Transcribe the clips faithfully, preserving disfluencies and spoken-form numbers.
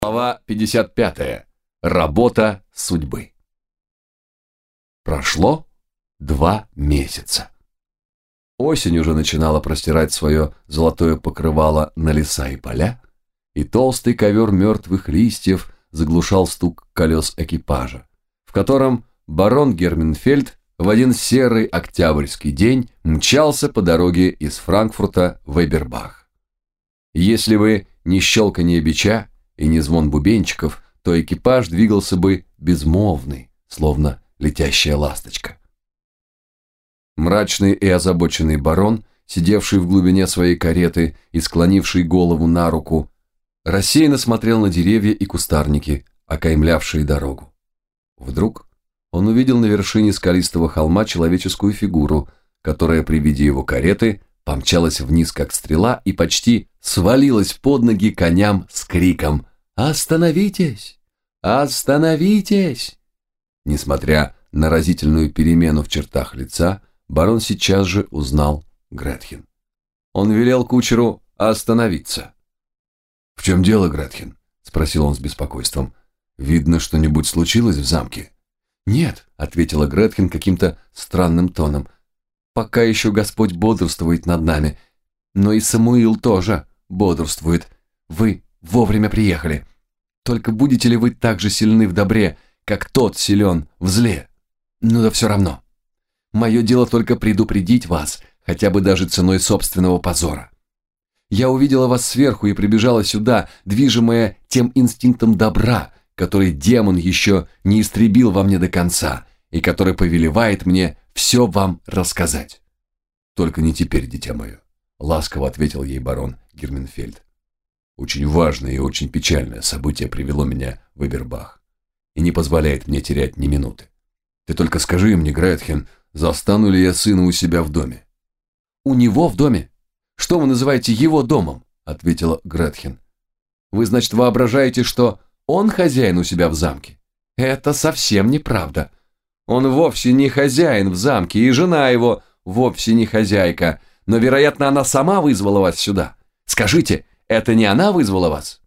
Глава пятьдесят пятая. Работа судьбы. Прошло два месяца. Осень уже начинала простирать свое золотое покрывало на леса и поля, и толстый ковер мертвых листьев заглушал стук колес экипажа, в котором барон Герменфельд в один серый октябрьский день мчался по дороге из Франкфурта в Эбербах. Если бы не щелканье бича и не звон бубенчиков, то экипаж двигался бы безмолвный, словно летящая ласточка. Мрачный и озабоченный барон, сидевший в глубине своей кареты и склонивший голову на руку, рассеянно смотрел на деревья и кустарники, окаймлявшие дорогу. Вдруг он увидел на вершине скалистого холма человеческую фигуру, которая при виде его кареты помчалась вниз, как стрела, и почти свалилась под ноги коням с криком «Остановитесь! Остановитесь!». Несмотря на разительную перемену в чертах лица, барон сейчас же узнал Гретхен. Он велел кучеру остановиться. «В чем дело, Гретхен?» – спросил он с беспокойством. «Видно, что-нибудь случилось в замке?» «Нет», – ответила Гретхен каким-то странным тоном. «Пока еще Господь бодрствует над нами, но и Самуил тоже бодрствует. Вы вовремя приехали. Только будете ли вы так же сильны в добре, как тот силен в зле? Ну да все равно. Мое дело только предупредить вас, хотя бы даже ценой собственного позора. Я увидела вас сверху и прибежала сюда, движимая тем инстинктом добра, который демон еще не истребил во мне до конца и который повелевает мне все вам рассказать. Только не теперь, дитя мое, ласково ответил ей барон Герменфельд. Очень важное и очень печальное событие привело меня в Эбербах и не позволяет мне терять ни минуты. Ты только скажи мне, Гретхен, застану ли я сына у себя в доме? У него в доме? Что вы называете его домом? Ответила Гретхен. Вы, значит, воображаете, что он хозяин у себя в замке? Это совсем неправда. Он вовсе не хозяин в замке, и жена его вовсе не хозяйка, но, вероятно, она сама вызвала вас сюда. Скажите, это не она вызвала вас?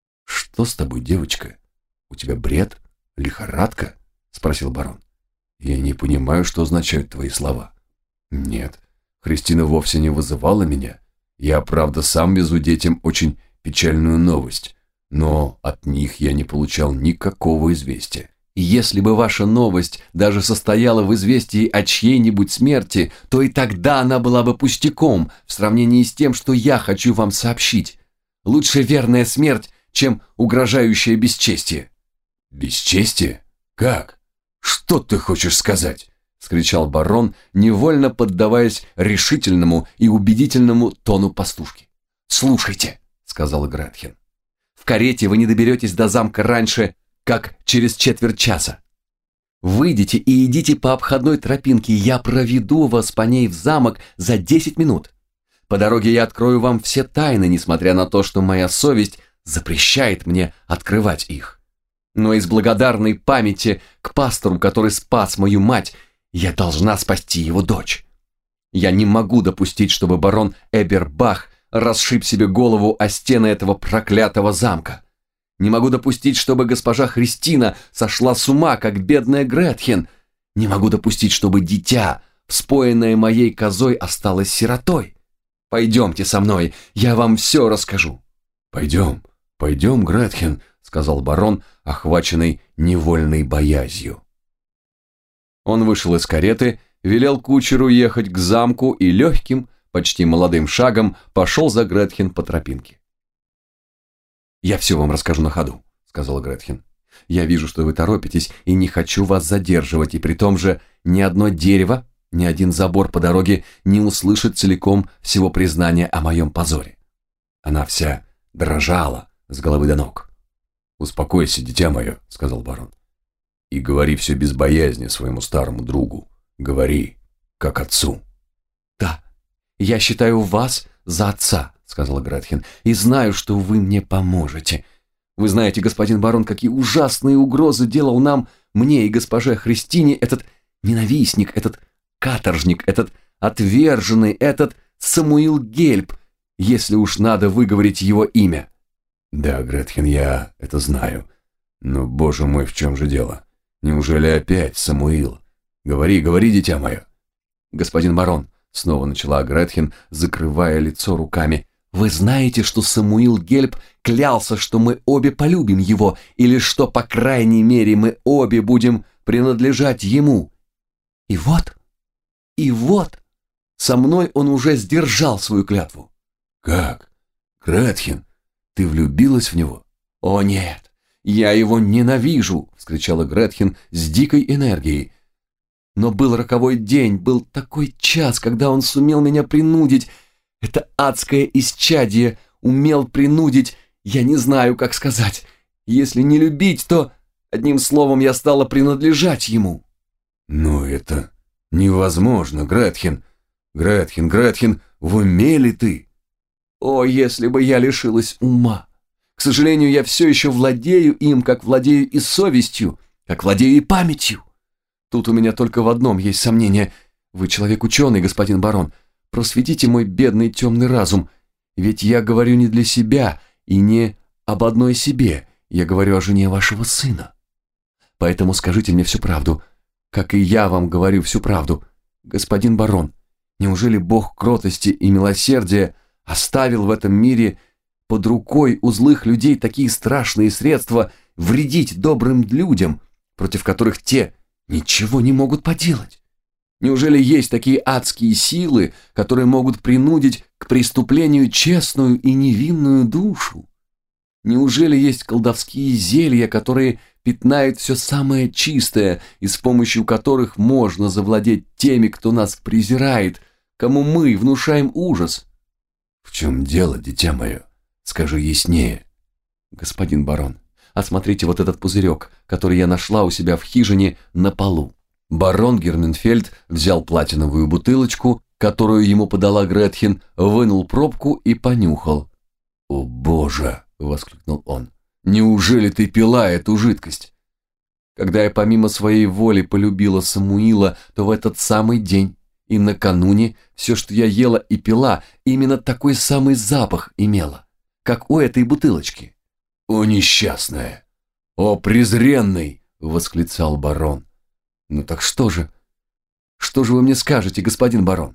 Что с тобой, девочка? У тебя бред? Лихорадка? Спросил барон. Я не понимаю, что означают твои слова. Нет, Христина вовсе не вызывала меня. Я, правда, сам везу детям очень печальную новость, но от них я не получал никакого известия. И если бы ваша новость даже состояла в известии о чьей-нибудь смерти, то и тогда она была бы пустяком в сравнении с тем, что я хочу вам сообщить. Лучше верная смерть, чем угрожающее бесчестие. Бесчестие? Как? Что ты хочешь сказать? Скричал барон, невольно поддаваясь решительному и убедительному тону пастушки. Слушайте, сказала Гретхен. В карете вы не доберетесь до замка раньше, как через четверть часа. Выйдите и идите по обходной тропинке, я проведу вас по ней в замок за десять минут. По дороге я открою вам все тайны, несмотря на то, что моя совесть запрещает мне открывать их. Но из благодарной памяти к пастору, который спас мою мать, я должна спасти его дочь. Я не могу допустить, чтобы барон Эбербах расшиб себе голову о стены этого проклятого замка. Не могу допустить, чтобы госпожа Христина сошла с ума, как бедная Гретхен. Не могу допустить, чтобы дитя, вспоенное моей козой, осталось сиротой. Пойдемте со мной, я вам все расскажу. Пойдем, пойдем, Гретхен, сказал барон, охваченный невольной боязью. Он вышел из кареты, велел кучеру ехать к замку и легким, почти молодым шагом пошел за Гретхен по тропинке. «Я все вам расскажу на ходу», — сказала Гретхен. «Я вижу, что вы торопитесь, и не хочу вас задерживать, и при том же ни одно дерево, ни один забор по дороге не услышит целиком всего признания о моем позоре». Она вся дрожала с головы до ног. «Успокойся, дитя мое», — сказал барон, — «и говори все без боязни своему старому другу. Говори, как отцу». «Да, я считаю вас за отца», — сказала Гретхен, — «и знаю, что вы мне поможете. Вы знаете, господин барон, какие ужасные угрозы делал нам, мне и госпоже Христине, этот ненавистник, этот каторжник, этот отверженный, этот Самуил Гельб, если уж надо выговорить его имя. Да, Гретхен, я это знаю. Но, боже мой, в чем же дело? Неужели опять Самуил? Говори, говори, дитя мое. Господин барон, снова начала Гретхен, закрывая лицо руками. Вы знаете, что Самуил Гельб клялся, что мы обе полюбим его, или что, по крайней мере, мы обе будем принадлежать ему. И вот, и вот, со мной он уже сдержал свою клятву. Как? Гретхен, ты влюбилась в него? О нет, я его ненавижу, вскричала Гретхен с дикой энергией. Но был роковой день, был такой час, когда он сумел меня принудить. Это адское исчадие умел принудить, я не знаю, как сказать. Если не любить, то, одним словом, я стала принадлежать ему. Но это невозможно, Гретхен. Гретхен, Гретхен, в уме ли ты? О, если бы я лишилась ума! К сожалению, я все еще владею им, как владею и совестью, как владею и памятью. Тут у меня только в одном есть сомнение. Вы человек ученый, господин барон. Просветите мой бедный темный разум. Ведь я говорю не для себя и не об одной себе. Я говорю о жене вашего сына. Поэтому скажите мне всю правду, как и я вам говорю всю правду. Господин барон, неужели Бог кротости и милосердия оставил в этом мире под рукой у злых людей такие страшные средства вредить добрым людям, против которых те ничего не могут поделать? Неужели есть такие адские силы, которые могут принудить к преступлению честную и невинную душу? Неужели есть колдовские зелья, которые пятнают все самое чистое, и с помощью которых можно завладеть теми, кто нас презирает, кому мы внушаем ужас? В чем дело, дитя мое? Скажи яснее. Господин барон, осмотрите вот этот пузырек, который я нашла у себя в хижине на полу. Барон Герменфельд взял платиновую бутылочку, которую ему подала Гретхен, вынул пробку и понюхал. «О, Боже!» — воскликнул он. «Неужели ты пила эту жидкость?» Когда я помимо своей воли полюбила Самуила, то в этот самый день и накануне все, что я ела и пила, именно такой самый запах имело, как у этой бутылочки. «О, несчастная! О, презренный!» — восклицал барон. «Ну так что же? Что же вы мне скажете, господин барон?»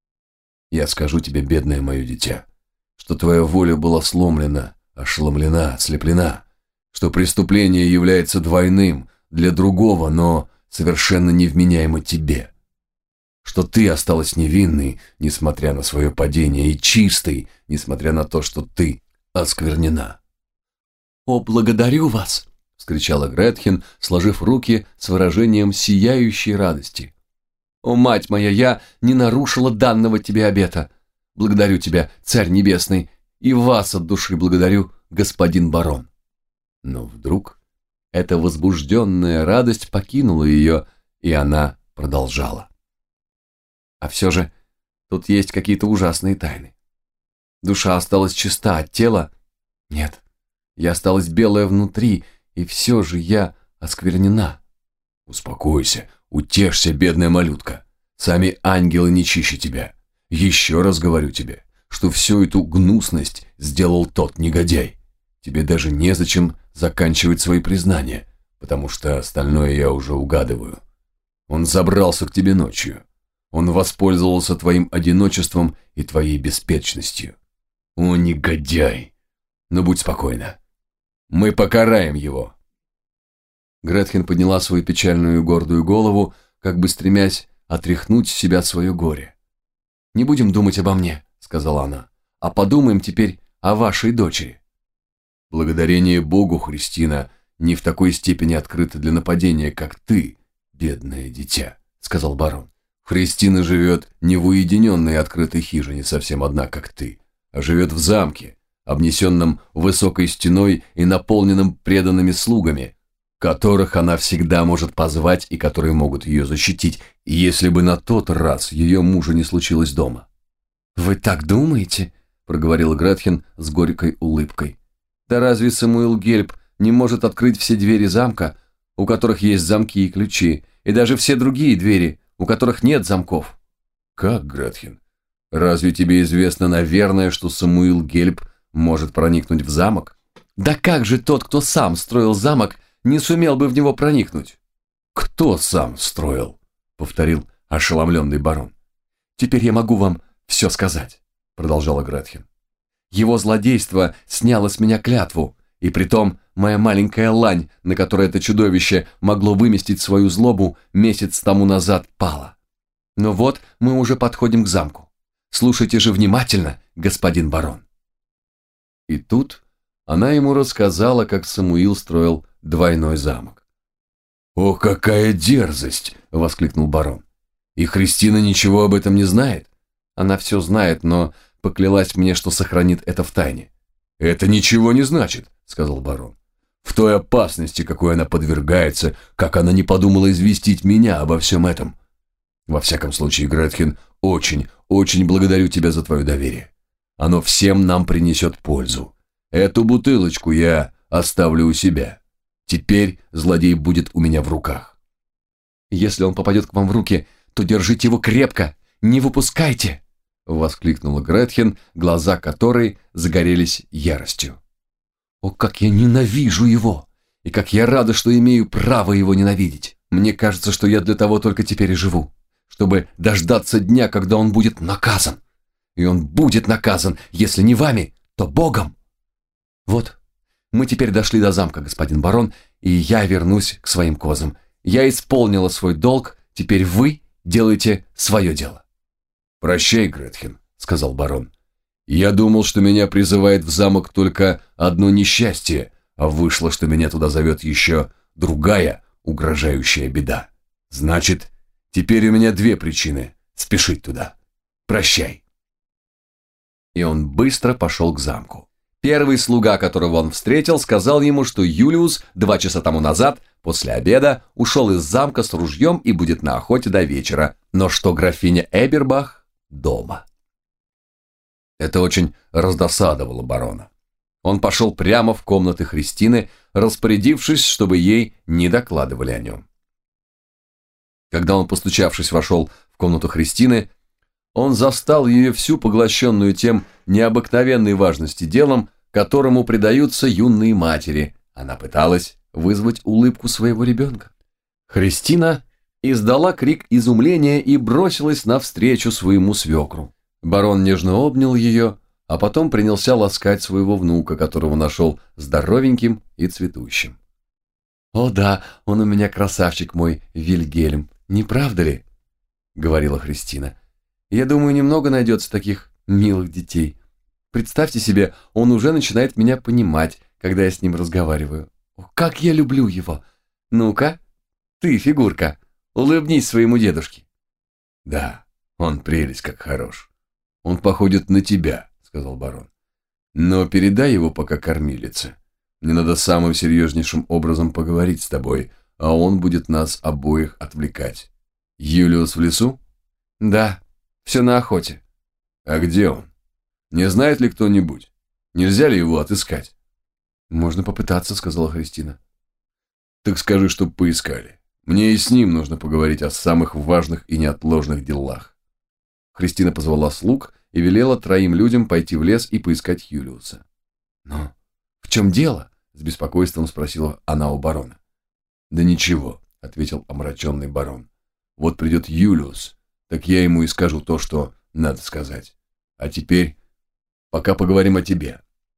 «Я скажу тебе, бедное мое дитя, что твоя воля была сломлена, ошеломлена, ослеплена, что преступление является двойным для другого, но совершенно невменяемо тебе, что ты осталась невинной, несмотря на свое падение, и чистой, несмотря на то, что ты осквернена». «О, благодарю вас!» — вскричала Гретхен, сложив руки с выражением сияющей радости. «О, мать моя, я не нарушила данного тебе обета. Благодарю тебя, Царь Небесный, и вас от души благодарю, господин барон». Но вдруг эта возбужденная радость покинула ее, и она продолжала. «А все же тут есть какие-то ужасные тайны. Душа осталась чиста, а тело нет. Я осталась белая внутри, и все же я осквернена». «Успокойся, утешься, бедная малютка. Сами ангелы не чище тебя. Еще раз говорю тебе, что всю эту гнусность сделал тот негодяй. Тебе даже незачем заканчивать свои признания, потому что остальное я уже угадываю. Он забрался к тебе ночью. Он воспользовался твоим одиночеством и твоей беспечностью. О, негодяй! Но будь спокойна. Мы покараем его». Гретхен подняла свою печальную и гордую голову, как бы стремясь отряхнуть с себя свое горе. «Не будем думать обо мне», — сказала она, — «а подумаем теперь о вашей дочери». «Благодарение Богу, Христина, не в такой степени открыта для нападения, как ты, бедное дитя», — сказал барон. «Христина живет не в уединенной открытой хижине совсем одна, как ты, а живет в замке, обнесенном высокой стеной и наполненном преданными слугами, которых она всегда может позвать и которые могут ее защитить, если бы на тот раз ее мужа не случилось дома». «Вы так думаете?» — проговорила Гретхен с горькой улыбкой. «Да разве Самуил Гельб не может открыть все двери замка, у которых есть замки и ключи, и даже все другие двери, у которых нет замков?» «Как, Гретхен? Разве тебе известно, наверное, что Самуил Гельб может проникнуть в замок? Да как же тот, кто сам строил замок, не сумел бы в него проникнуть? Кто сам строил? Повторил ошеломленный барон. Теперь я могу вам все сказать, продолжала Гретхен. Его злодейство сняло с меня клятву, и притом моя маленькая лань, на которой это чудовище могло выместить свою злобу, месяц тому назад пала. Но вот мы уже подходим к замку. Слушайте же внимательно, господин барон. И тут она ему рассказала, как Самуил строил двойной замок. «О, какая дерзость!» — воскликнул барон. «И Христина ничего об этом не знает?» «Она все знает, но поклялась мне, что сохранит это в тайне». «Это ничего не значит», — сказал барон. «В той опасности, какой она подвергается, как она не подумала известить меня обо всем этом. Во всяком случае, Гретхен, очень, очень благодарю тебя за твое доверие. Оно всем нам принесет пользу. Эту бутылочку я оставлю у себя. Теперь злодей будет у меня в руках». «Если он попадет к вам в руки, то держите его крепко, не выпускайте!» — воскликнула Гретхен, глаза которой загорелись яростью. «О, как я ненавижу его! И как я рада, что имею право его ненавидеть! Мне кажется, что я для того только теперь и живу, чтобы дождаться дня, когда он будет наказан. И он будет наказан, если не вами, то Богом! Вот, мы теперь дошли до замка, господин барон, и я вернусь к своим козам. Я исполнила свой долг, теперь вы делайте свое дело». «Прощай, Гретхен», — сказал барон. «Я думал, что меня призывает в замок только одно несчастье, а вышло, что меня туда зовет еще другая угрожающая беда. Значит, теперь у меня две причины спешить туда. Прощай». И он быстро пошел к замку. Первый слуга, которого он встретил, сказал ему, что Юлиус два часа тому назад, после обеда, ушел из замка с ружьем и будет на охоте до вечера, но что графиня Эбербах дома. Это очень раздосадовало барона. Он пошел прямо в комнаты Христины, распорядившись, чтобы ей не докладывали о нем. Когда он, постучавшись, вошел в комнату Христины, он застал ее всю поглощенную тем необыкновенной важности делом, которому предаются юные матери. Она пыталась вызвать улыбку своего ребенка. Христина издала крик изумления и бросилась навстречу своему свекру. Барон нежно обнял ее, а потом принялся ласкать своего внука, которого нашел здоровеньким и цветущим. «О да, он у меня красавчик мой, Вильгельм, не правда ли?» — говорила Христина. «Я думаю, немного найдется таких милых детей. Представьте себе, он уже начинает меня понимать, когда я с ним разговариваю. О, как я люблю его! Ну-ка, ты, фигурка, улыбнись своему дедушке». «Да, он прелесть как хорош. Он походит на тебя», — сказал барон. «Но передай его пока кормилице. Мне надо самым серьезнейшим образом поговорить с тобой, а он будет нас обоих отвлекать. Юлиус в лесу?» «Да, все на охоте». «А где он? Не знает ли кто-нибудь? Нельзя ли его отыскать?» «Можно попытаться», — сказала Христина. «Так скажи, чтоб поискали. Мне и с ним нужно поговорить о самых важных и неотложных делах». Христина позвала слуг и велела троим людям пойти в лес и поискать Юлиуса. «Но в чем дело?» — с беспокойством спросила она у барона. «Да ничего», — ответил омраченный барон. «Вот придет Юлиус, так я ему и скажу то, что надо сказать. А теперь пока поговорим о тебе.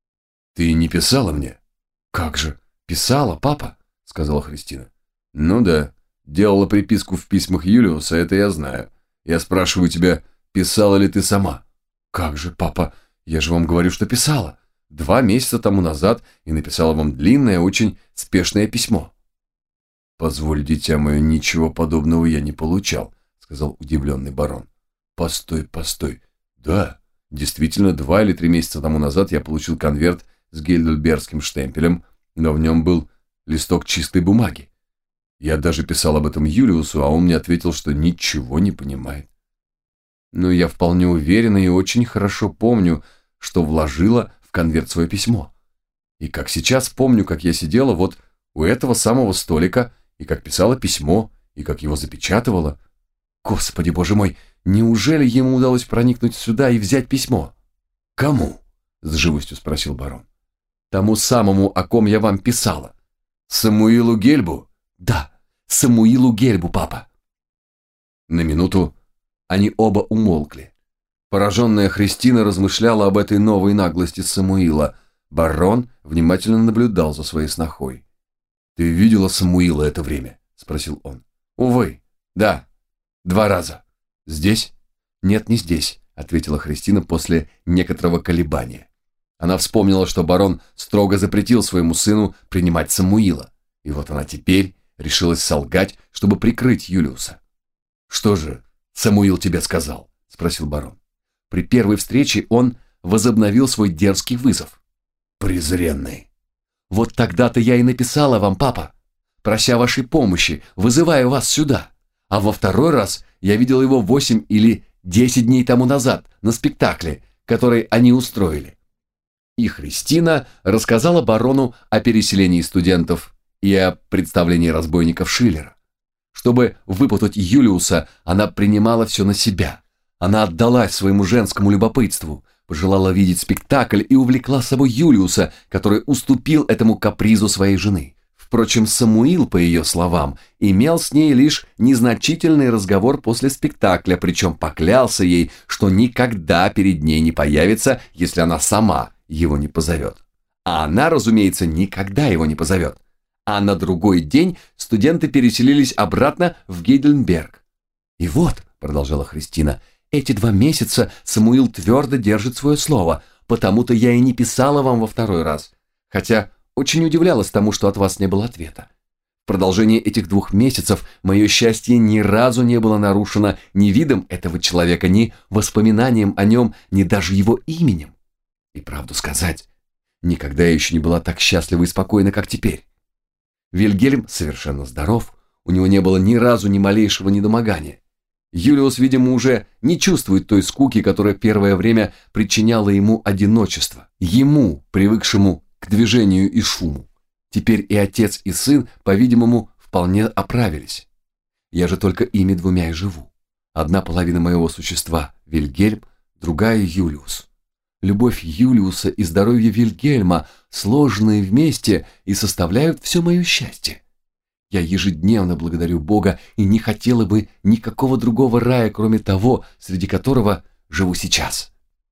Ты не писала мне?» «Как же, писала, папа?» — сказала Христина. «Ну да, делала приписку в письмах Юлиуса, это я знаю. Я спрашиваю тебя, писала ли ты сама?» «Как же, папа, я же вам говорю, что писала. Два месяца тому назад и написала вам длинное, очень спешное письмо». «Позволь, дитя мое, ничего подобного я не получал», — сказал удивленный барон. «Постой, постой. Да, действительно, два или три месяца тому назад я получил конверт с гейдельбергским штемпелем, но в нем был листок чистой бумаги. Я даже писал об этом Юлиусу, а он мне ответил, что ничего не понимает. Но я вполне уверена и очень хорошо помню, что вложила в конверт свое письмо. И как сейчас помню, как я сидела вот у этого самого столика, и как писала письмо, и как его запечатывала. Господи, боже мой, неужели ему удалось проникнуть сюда и взять письмо?» «Кому?» — с живостью спросил барон. Тому самому, о ком я вам писала. Самуилу Гельбу? Да, Самуилу Гельбу, папа. На минуту они оба умолкли. Пораженная Христина размышляла об этой новой наглости Самуила. Барон внимательно наблюдал за своей снохой. «Ты видела Самуила это время?» – спросил он. «Увы, да, два раза. Здесь?» «Нет, не здесь», – ответила Христина после некоторого колебания. Она вспомнила, что барон строго запретил своему сыну принимать Самуила, и вот она теперь решилась солгать, чтобы прикрыть Юлиуса. «Что же Самуил тебе сказал?» – спросил барон. При первой встрече он возобновил свой дерзкий вызов. «Презренный!» «Вот тогда-то я и написала вам, папа, прося вашей помощи, вызывая вас сюда. А во второй раз я видел его восемь или десять дней тому назад на спектакле, который они устроили». И Христина рассказала барону о переселении студентов и о представлении разбойников Шиллера. Чтобы выпутать Юлиуса, она принимала все на себя. Она отдалась своему женскому любопытству, пожелала видеть спектакль и увлекла с собой Юлиуса, который уступил этому капризу своей жены. Впрочем, Самуил, по ее словам, имел с ней лишь незначительный разговор после спектакля, причем поклялся ей, что никогда перед ней не появится, если она сама его не позовет. А она, разумеется, никогда его не позовет. А на другой день студенты переселились обратно в Гейдельберг. «И вот», — продолжала Христина, — «эти два месяца Самуил твердо держит свое слово, потому-то я и не писала вам во второй раз, хотя очень удивлялась тому, что от вас не было ответа. В продолжении этих двух месяцев мое счастье ни разу не было нарушено ни видом этого человека, ни воспоминанием о нем, ни даже его именем. И правду сказать, никогда я еще не была так счастлива и спокойна, как теперь. Вильгельм совершенно здоров, у него не было ни разу ни малейшего недомогания. Юлиус, видимо, уже не чувствует той скуки, которая первое время причиняла ему одиночество. Ему, привыкшему к движению и шуму. Теперь и отец, и сын, по-видимому, вполне оправились. Я же только ими двумя и живу. Одна половина моего существа – Вильгельм, другая – Юлиус. Любовь Юлиуса и здоровье Вильгельма, сложенные вместе, и составляют все мое счастье. Я ежедневно благодарю Бога и не хотела бы никакого другого рая, кроме того, среди которого живу сейчас.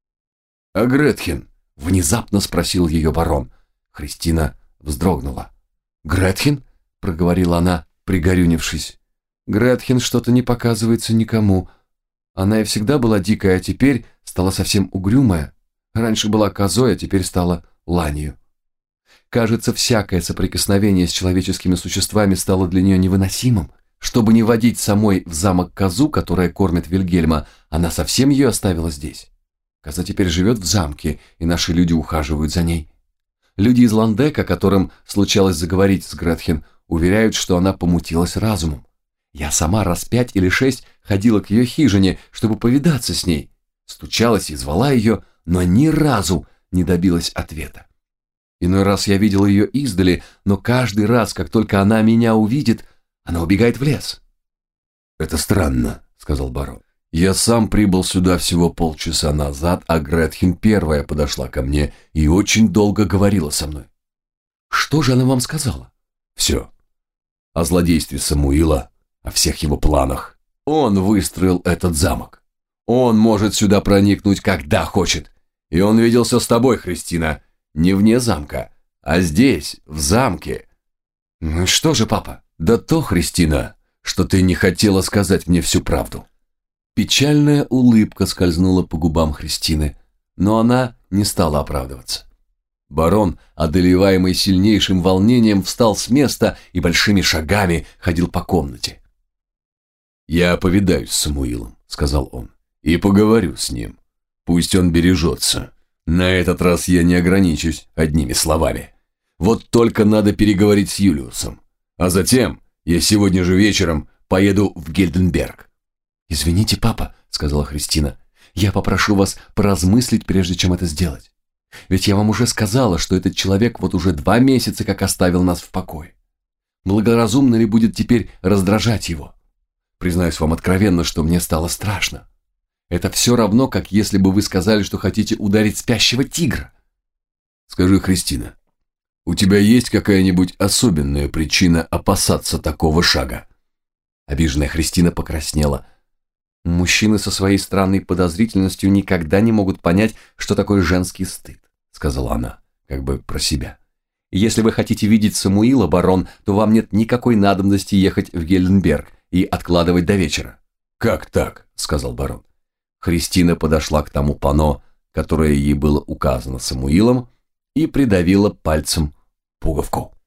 «А Гретхен?» – внезапно спросил ее барон. Христина вздрогнула. «Гретхен?» – проговорила она, пригорюнившись. «Гретхен что-то не показывается никому. Она и всегда была дикая, а теперь стала совсем угрюмая. Раньше была козой, а теперь стала ланью. Кажется, всякое соприкосновение с человеческими существами стало для нее невыносимым. Чтобы не водить самой в замок козу, которая кормит Вильгельма, она совсем ее оставила здесь. Коза теперь живет в замке, и наши люди ухаживают за ней. Люди из Ландека, которым случалось заговорить с Гретхен, уверяют, что она помутилась разумом. Я сама раз пять или шесть ходила к ее хижине, чтобы повидаться с ней. Стучалась и звала ее, но ни разу не добилась ответа. Иной раз я видел ее издали, но каждый раз, как только она меня увидит, она убегает в лес. «Это странно», — сказал барон. «Я сам прибыл сюда всего полчаса назад, а Гретхен первая подошла ко мне и очень долго говорила со мной». «Что же она вам сказала?» «Все. О злодействе Самуила, о всех его планах. Он выстроил этот замок. Он может сюда проникнуть, когда хочет. И он виделся с тобой, Христина, не вне замка, а здесь, в замке». «Ну что же, папа?» «Да то, Христина, что ты не хотела сказать мне всю правду». Печальная улыбка скользнула по губам Христины, но она не стала оправдываться. Барон, одолеваемый сильнейшим волнением, встал с места и большими шагами ходил по комнате. «Я повидаюсь с Самуилом», — сказал он, — «и поговорю с ним. Пусть он бережется. На этот раз я не ограничусь одними словами. Вот только надо переговорить с Юлиусом. А затем я сегодня же вечером поеду в Гейдельберг». «Извините, папа», — сказала Христина, — «я попрошу вас поразмыслить, прежде чем это сделать. Ведь я вам уже сказала, что этот человек вот уже два месяца как оставил нас в покое. Благоразумно ли будет теперь раздражать его? Признаюсь вам откровенно, что мне стало страшно. Это все равно, как если бы вы сказали, что хотите ударить спящего тигра». «Скажи, Христина, У тебя есть какая-нибудь особенная причина опасаться такого шага?» Обиженная Христина покраснела. «Мужчины со своей странной подозрительностью никогда не могут понять, что такое женский стыд», сказала она, как бы про себя. «Если вы хотите видеть Самуила, барон, то вам нет никакой надобности ехать в Гельденберг и откладывать до вечера». «Как так?» – сказал барон. Христина подошла к тому панно, которое ей было указано Самуилом, и придавила пальцем пуговку.